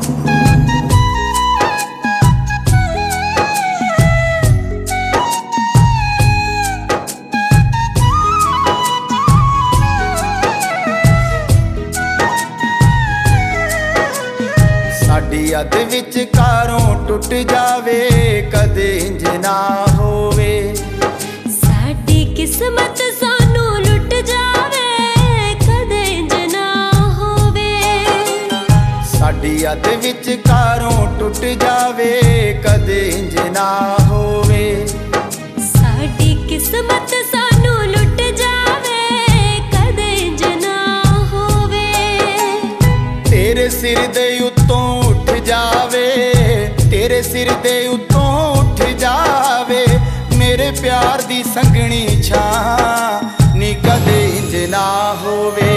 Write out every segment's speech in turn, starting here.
साडी अध विचकारों टुट जावे कदे इंज ना होवे। साडी किस्मत सानू लुट जावे कदे इंज ना होवे। साडी अध विचकारों टुट जावे कदे इंज ना होवे। साडी किस्मत सानू लुट जावे कदे इंज ना होवे। तेरे सिर दे उत्तों उठ जावे, तेरे सिर दे उत्तों उठ जावे मेरे प्यार दी संगनी छां नी कदे इंज ना होवे।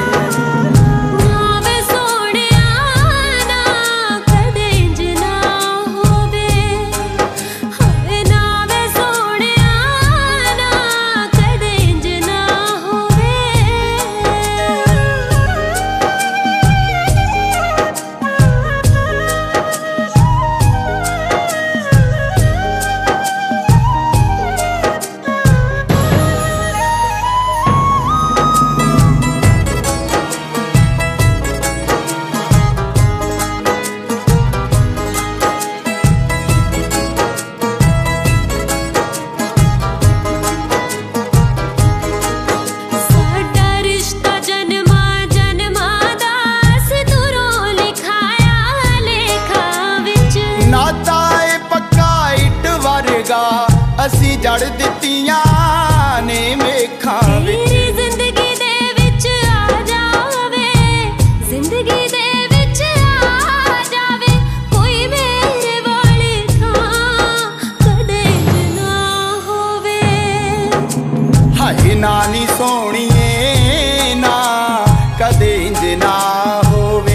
असी जड़ दित्तियां ने मेखां विच। जिंदगी दे विच आ जावे, जिंदगी दे विच आ जावे कोई मेरे वाली थां कदे ना होवे। हाय नानी सोहणीए ना कदे इंज ना होवे।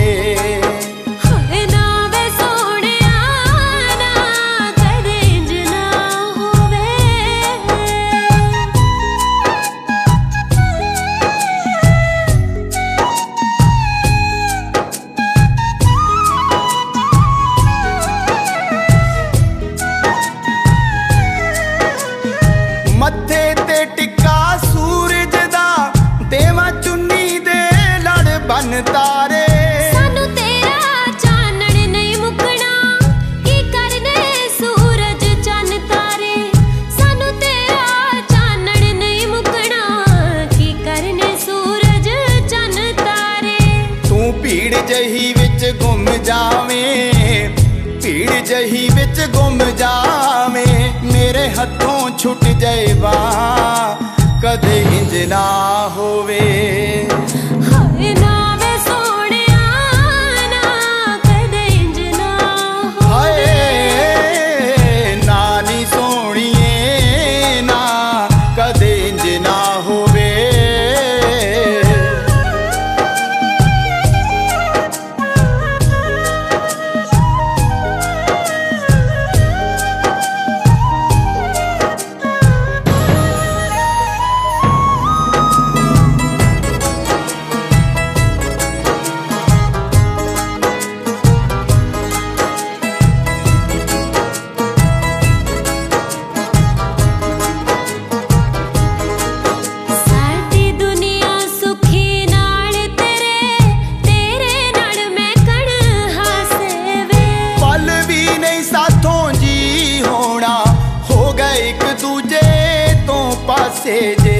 मत्थे ते टिक्का सूरज दा देवा चुन्नी दे लड़ बन तारे। सानू तेरा चानण नहीं मुकना की करने सूरज चन तारे। सानू तेरा चानण नहीं मुकना की करने सूरज चन तारे। तू भीड़ जही विच गुम जावें, भीड़ जही विच गुम जावें मेरे हथों छुट जाए बां कदे इंज ना होवे। हाय नावे सोहणिया ना कदे इंज ना होवे। हाय नानी सोहणीए ना कदे इंज ना होवे। से जे